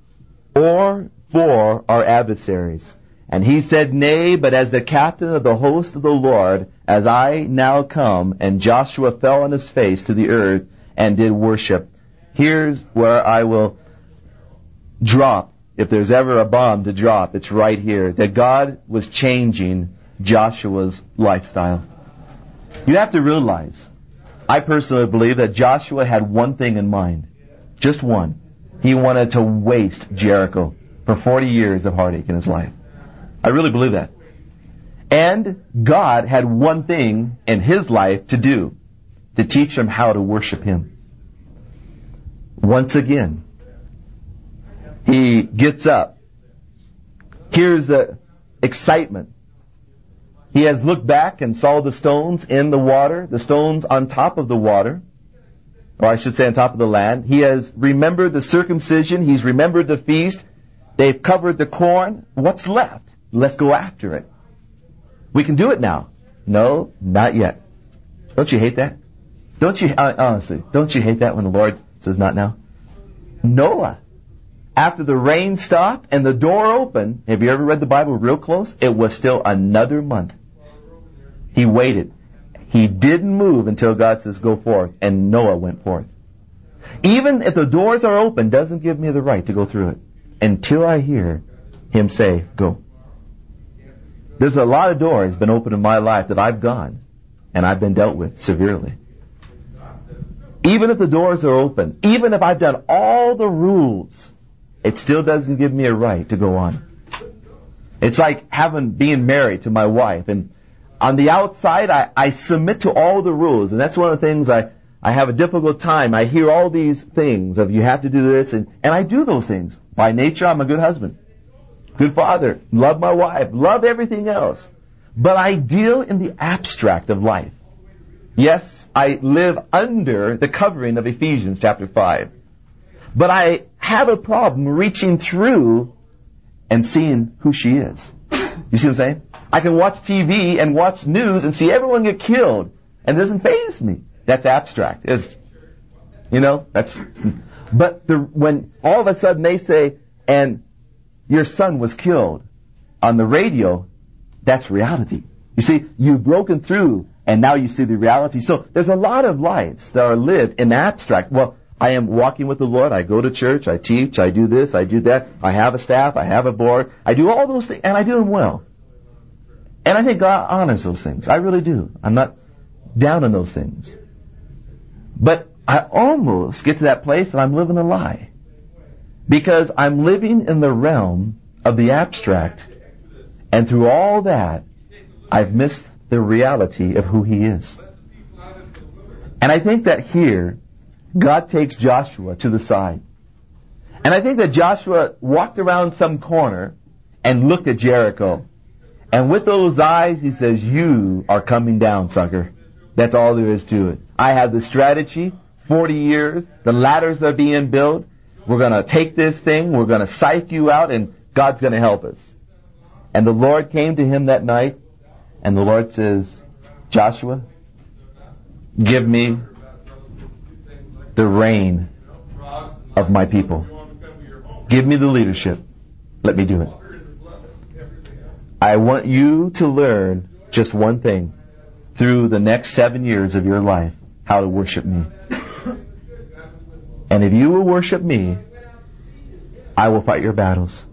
or for our adversaries? And he said, Nay, but as the captain of the host of the Lord, as I now come. And Joshua fell on his face to the earth and did worship. Here's where I will drop. If there's ever a bomb to drop, it's right here. That God was changing Joshua's lifestyle. You have to realize, I personally believe that Joshua had one thing in mind. Just one. He wanted to waste Jericho for 40 years of heartache in his life. I really believe that. And God had one thing in his life to do, to teach him how to worship Him. Once again, he gets up. Here's the excitement. He has looked back and saw the stones in the water, the stones on top of the water, or I should say on top of the land. He has remembered the circumcision. He's remembered the feast. They've covered the corn. What's left? Let's go after it. We can do it now. No, not yet. Don't you hate that? Honestly, don't you hate that when the Lord says not now? Noah, after the rain stopped and the door opened, have you ever read the Bible real close? It was still another month. He waited. He didn't move until God says go forth, and Noah went forth. Even if the doors are open, doesn't give me the right to go through it until I hear Him say, go. There's a lot of doors been opened in my life that I've gone, and I've been dealt with severely. Even if the doors are open, even if I've done all the rules, it still doesn't give me a right to go on. It's like being married to my wife, and on the outside, I submit to all the rules, and that's one of the things I have a difficult time. I hear all these things of you have to do this, and I do those things. By nature, I'm a good husband, good father, love my wife, love everything else. But I deal in the abstract of life. Yes, I live under the covering of Ephesians chapter 5. But I have a problem reaching through and seeing who she is. You see what I'm saying? I can watch TV and watch news and see everyone get killed, and it doesn't faze me. That's abstract. But when all of a sudden they say, and your son was killed on the radio, that's reality. You see, you've broken through, and now you see the reality. So there's a lot of lives that are lived in the abstract. Well, I am walking with the Lord. I go to church. I teach. I do this. I do that. I have a staff. I have a board. I do all those things, and I do them well. And I think God honors those things. I really do. I'm not down on those things. But I almost get to that place that I'm living a lie. Because I'm living in the realm of the abstract. And through all that, I've missed the reality of who He is. And I think that here, God takes Joshua to the side. And I think that Joshua walked around some corner and looked at Jericho. And with those eyes, he says, you are coming down, sucker. That's all there is to it. I have the strategy, 40 years, the ladders are being built. We're going to take this thing, we're going to psych you out, and God's going to help us. And the Lord came to him that night, and the Lord says, Joshua, give me the reign of my people. Give me the leadership. Let me do it. I want you to learn just one thing through the next 7 years of your life, how to worship me. And if you will worship me, I will fight your battles.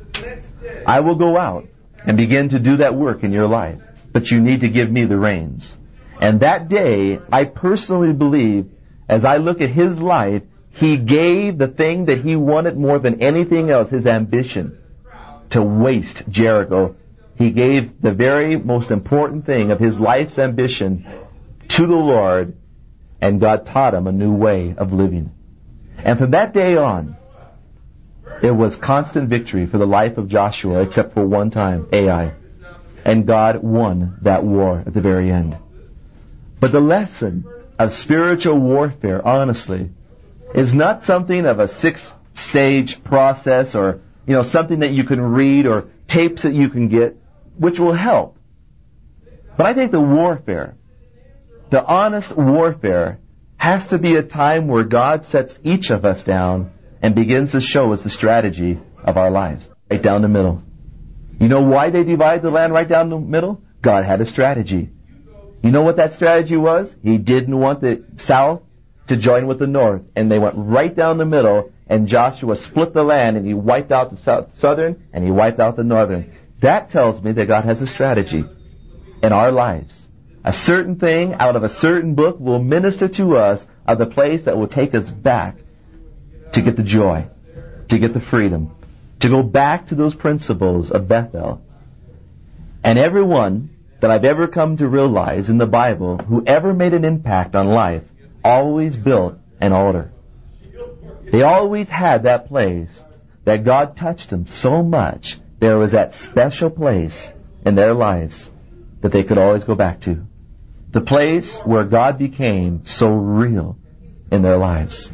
I will go out and begin to do that work in your life. But you need to give me the reins. And that day, I personally believe, as I look at his life, he gave the thing that he wanted more than anything else, his ambition, to waste Jericho. He gave the very most important thing of his life's ambition to the Lord, and God taught him a new way of living. And from that day on, it was constant victory for the life of Joshua, except for one time, Ai. And God won that war at the very end. But the lesson of spiritual warfare, honestly, is not something of a 6-stage process or, something that you can read or tapes that you can get, which will help. But I think the warfare, the honest warfare, has to be a time where God sets each of us down and begins to show us the strategy of our lives. Right down the middle. You know why they divided the land right down the middle? God had a strategy. You know what that strategy was? He didn't want the south to join with the north. And they went right down the middle, and Joshua split the land, and he wiped out the southern, and he wiped out the northern. That tells me that God has a strategy in our lives. A certain thing out of a certain book will minister to us of the place that will take us back to get the joy, to get the freedom, to go back to those principles of Bethel. And everyone that I've ever come to realize in the Bible, who ever made an impact on life, always built an altar. They always had that place that God touched them so much. There was that special place in their lives that they could always go back to. The place where God became so real in their lives.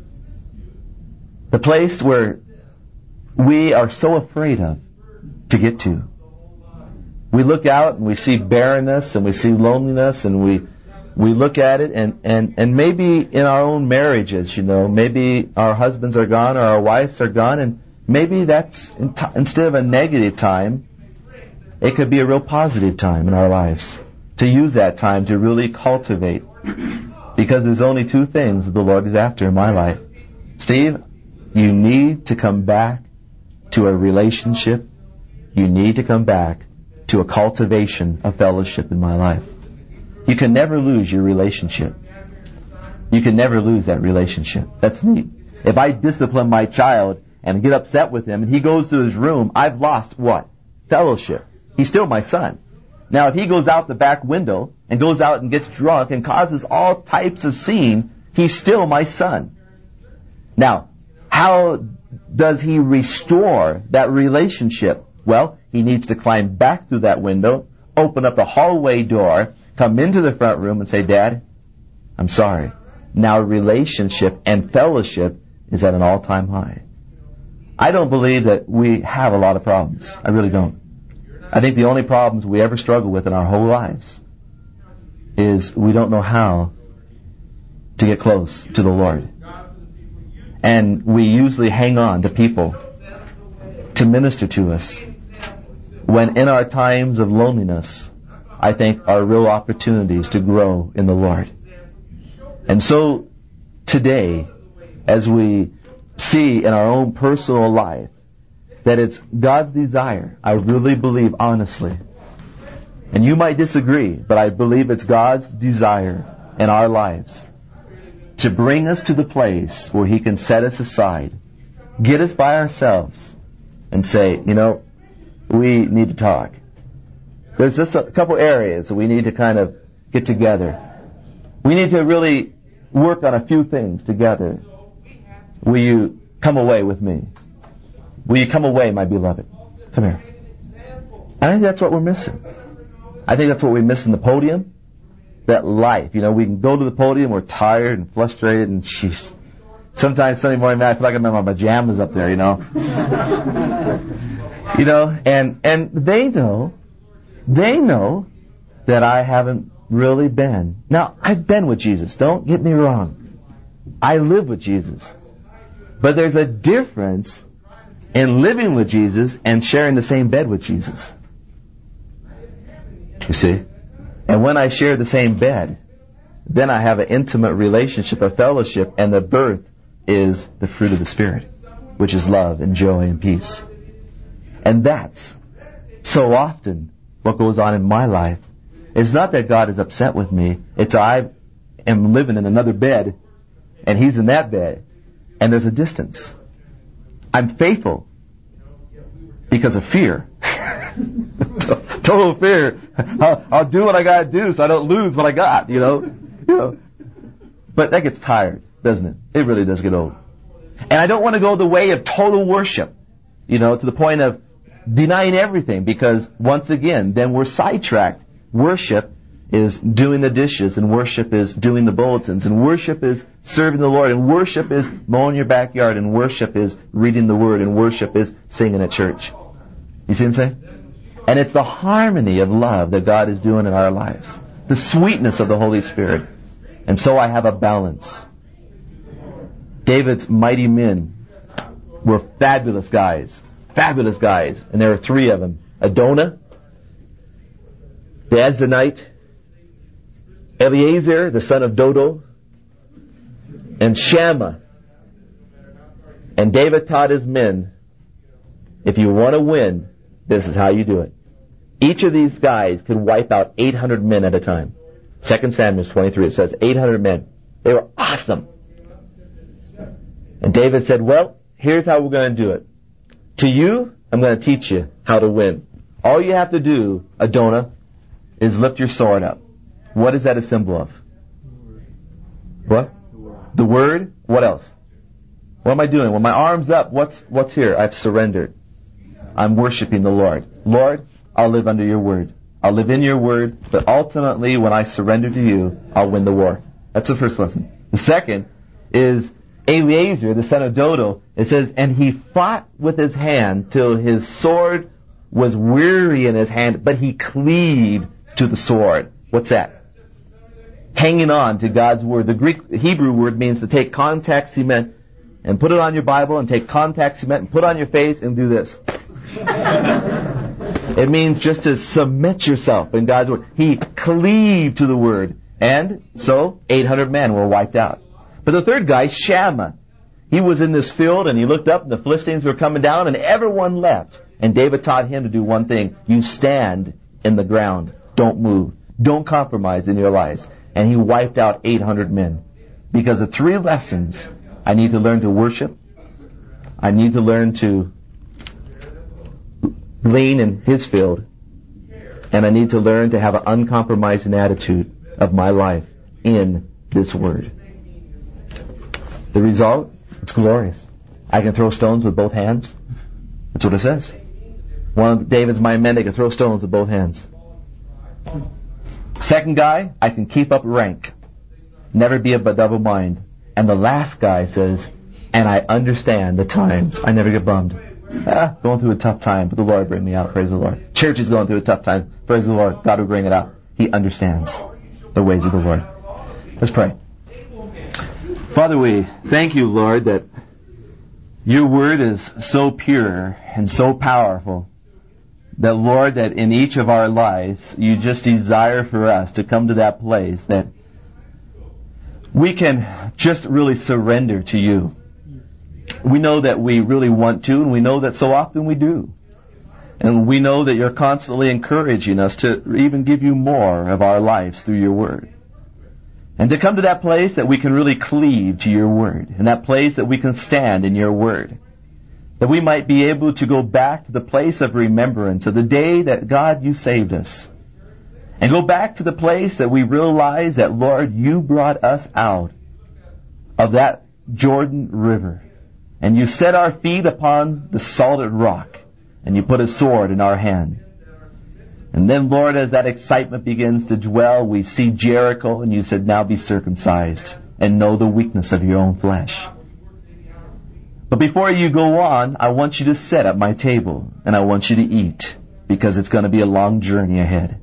The place where we are so afraid of to get to. We look out and we see barrenness and we see loneliness and we we look at it and maybe in our own marriages, maybe our husbands are gone or our wives are gone, and maybe that's, instead of a negative time, it could be a real positive time in our lives. To use that time to really cultivate. Because there's only two things that the Lord is after in my life. Steve, you need to come back to a relationship. You need to come back to a cultivation of fellowship in my life. You can never lose your relationship. You can never lose that relationship. That's neat. If I discipline my child and get upset with him and he goes to his room, I've lost what? Fellowship. He's still my son. Now, if he goes out the back window and goes out and gets drunk and causes all types of scene, he's still my son. Now, how does he restore that relationship? Well, he needs to climb back through that window, open up the hallway door, come into the front room and say, Dad, I'm sorry. Now relationship and fellowship is at an all-time high. I don't believe that we have a lot of problems. I really don't. I think the only problems we ever struggle with in our whole lives is we don't know how to get close to the Lord. And we usually hang on to people to minister to us, when in our times of loneliness, I think are real opportunities to grow in the Lord. And so today, as we see in our own personal life, that it's God's desire, I really believe honestly, and you might disagree, but I believe it's God's desire in our lives to bring us to the place where He can set us aside, get us by ourselves, and say, we need to talk. There's just a couple areas that we need to kind of get together. We need to really work on a few things together. Will you come away with me? Will you come away, my beloved? Come here. I think that's what we're missing. I think that's what we miss in the podium. That life. We can go to the podium, we're tired and frustrated, and sometimes Sunday morning, I feel like I'm in my pajamas up there, and they know that I haven't really been. Now, I've been with Jesus, don't get me wrong. I live with Jesus. But there's a difference in living with Jesus and sharing the same bed with Jesus. You see? And when I share the same bed, then I have an intimate relationship, a fellowship, and the birth is the fruit of the Spirit, which is love and joy and peace. And that's so often what goes on in my life. It's not that God is upset with me. It's I am living in another bed, and He's in that bed, and there's a distance. I'm faithful because of fear. Total fear. I'll do what I gotta do so I don't lose what I got, But that gets tired, doesn't it? It really does get old. And I don't want to go the way of total worship, to the point of denying everything, because once again, then we're sidetracked. Worship is doing the dishes, and worship is doing the bulletins, and worship is serving the Lord, and worship is mowing your backyard, and worship is reading the Word, and worship is singing at church. You see what I'm saying? And it's the harmony of love that God is doing in our lives. The sweetness of the Holy Spirit. And so I have a balance. David's mighty men were fabulous guys. Fabulous guys. And there are three of them. Adonai, the Ezonite, Eliezer, the son of Dodo, and Shammah. And David taught his men, if you want to win, this is how you do it. Each of these guys could wipe out 800 men at a time. 2 Samuel 23, it says 800 men. They were awesome. And David said, well, here's how we're going to do it. To you, I'm going to teach you how to win. All you have to do, Adonai, is lift your sword up. What is that a symbol of? What? The Word. What else? What am I doing? When my arm's up, what's here? I've surrendered. I'm worshiping the Lord. Lord, I'll live under your Word. I'll live in your Word, but ultimately when I surrender to you, I'll win the war. That's the first lesson. The second is Eliezer, the son of Dodo. It says, and he fought with his hand till his sword was weary in his hand, but he cleaved to the sword. What's that? hanging on to God's Word. The Hebrew word means to take contact cement and put it on your Bible, and take contact cement and put it on your face and do this. It means just to submit yourself in God's Word. He cleaved to the Word. And so 800 men were wiped out. But the third guy, Shammah, he was in this field and he looked up and the Philistines were coming down and everyone left. And David taught him to do one thing. You stand in the ground. Don't move. Don't compromise in your lives. And he wiped out 800 men. Because of 3 lessons. I need to learn to worship. I need to learn to lean in his field. And I need to learn to have an uncompromising attitude of my life in this Word. The result? It's glorious. I can throw stones with both hands. That's what it says. One of David's mighty men, they can throw stones with both hands. Second guy, I can keep up rank. Never be of a double mind. And the last guy says, and I understand the times. I never get bummed. Going through a tough time, but the Lord bring me out. Praise the Lord. Church is going through a tough time. Praise the Lord. God will bring it out. He understands the ways of the Lord. Let's pray. Father, we thank you, Lord, that your Word is so pure and so powerful that, Lord, that in each of our lives, you just desire for us to come to that place that we can just really surrender to you. We know that we really want to, and we know that so often we do. And we know that you're constantly encouraging us to even give you more of our lives through your Word. And to come to that place that we can really cleave to your Word, and that place that we can stand in your Word. That we might be able to go back to the place of remembrance of the day that, God, you saved us. And go back to the place that we realize that, Lord, you brought us out of that Jordan River. And you set our feet upon the solid rock. And you put a sword in our hand. And then, Lord, as that excitement begins to dwell, we see Jericho, and you said, now be circumcised and know the weakness of your own flesh. But before you go on, I want you to set up my table, and I want you to eat, because it's going to be a long journey ahead.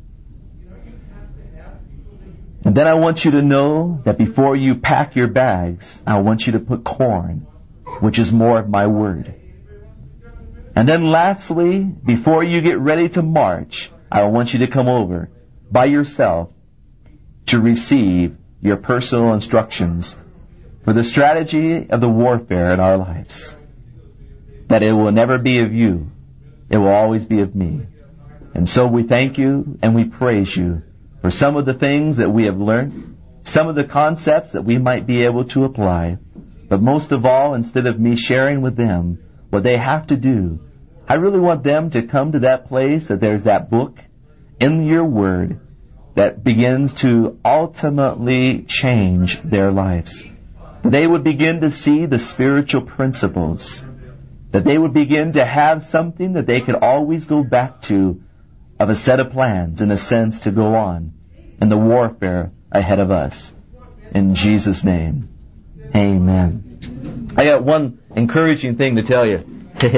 And then I want you to know that before you pack your bags, I want you to put corn, which is more of my Word. And then lastly, before you get ready to march, I want you to come over by yourself to receive your personal instructions for the strategy of the warfare in our lives. That it will never be of you. It will always be of me. And so we thank you and we praise you for some of the things that we have learned, some of the concepts that we might be able to apply. But most of all, instead of me sharing with them what they have to do, I really want them to come to that place that there's that book in your Word that begins to ultimately change their lives. That they would begin to see the spiritual principles. That they would begin to have something that they could always go back to of a set of plans, in a sense, to go on in the warfare ahead of us. In Jesus' name, amen. I got one encouraging thing to tell you.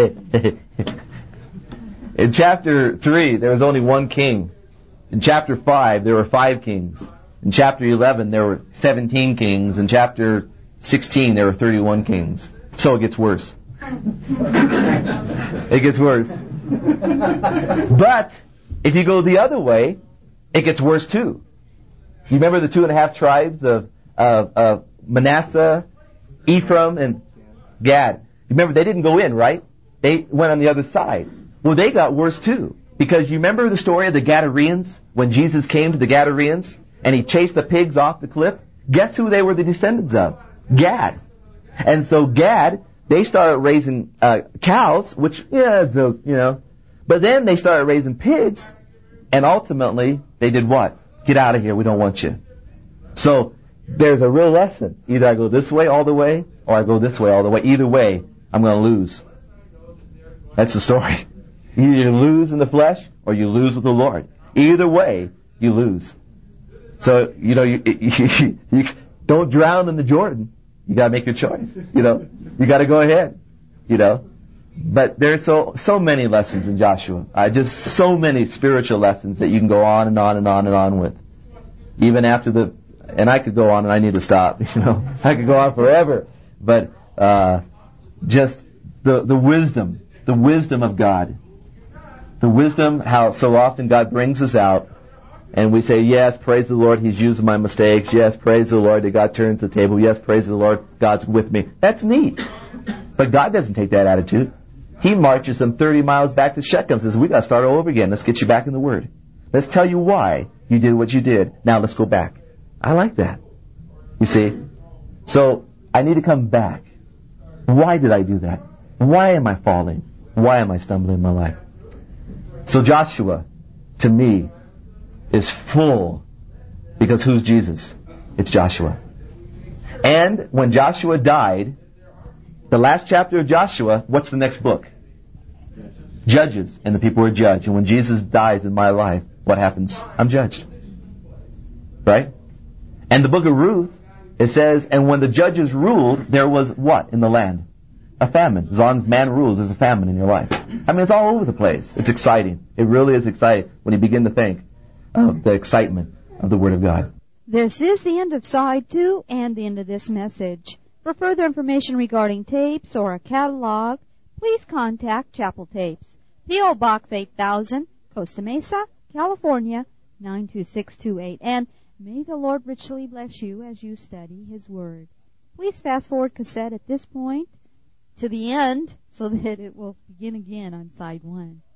In chapter 3, there was only one king. In chapter 5, there were 5 kings. In chapter 11, there were 17 kings. In chapter 16, there were 31 kings. So it gets worse. It gets worse. But if you go the other way, it gets worse too. You remember the 2.5 tribes of Manasseh, Ephraim, and Gad? You remember they didn't go in, right? They went on the other side. Well, they got worse too. Because you remember the story of the Gadareans? When Jesus came to the Gadareans and he chased the pigs off the cliff? Guess who they were the descendants of? Gad. And so Gad, they started raising cows, which, but then they started raising pigs, and ultimately they did what? Get out of here, we don't want you. So there's a real lesson. Either I go this way all the way, or I go this way all the way. Either way, I'm going to lose. That's the story. You either lose in the flesh, or you lose with the Lord. Either way, you lose. So, you don't drown in the Jordan. You gotta make your choice. You gotta go ahead. But there's so many lessons in Joshua. Just so many spiritual lessons that you can go on and on and on and on with. Even after the And I could go on, and I need to stop. I could go on forever. But just the wisdom of God, the wisdom how so often God brings us out, and we say, yes, praise the Lord, He's using my mistakes. Yes, praise the Lord that God turns the table. Yes, praise the Lord, God's with me. That's neat. But God doesn't take that attitude. He marches them 30 miles back to Shechem and says, we got to start all over again. Let's get you back in the Word. Let's tell you why you did what you did. Now let's go back. I like that. You see? So I need to come back. Why did I do that? Why am I falling? Why am I stumbling in my life? So Joshua, to me, is full because who's Jesus? It's Joshua. And when Joshua died, the last chapter of Joshua, what's the next book? Judges. And the people are judged. And when Jesus dies in my life, what happens? I'm judged. Right? And the book of Ruth, it says, and when the judges ruled, there was what in the land? A famine. As long as man rules, there's a famine in your life. I mean, it's all over the place. It's exciting. It really is exciting when you begin to think of the excitement of the Word of God. This is the end of Side 2 and the end of this message. For further information regarding tapes or a catalog, please contact Chapel Tapes. P.O. Box 8000, Costa Mesa, California, 92628. And may the Lord richly bless you as you study His Word. Please fast forward cassette at this point to the end so that it will begin again on Side 1.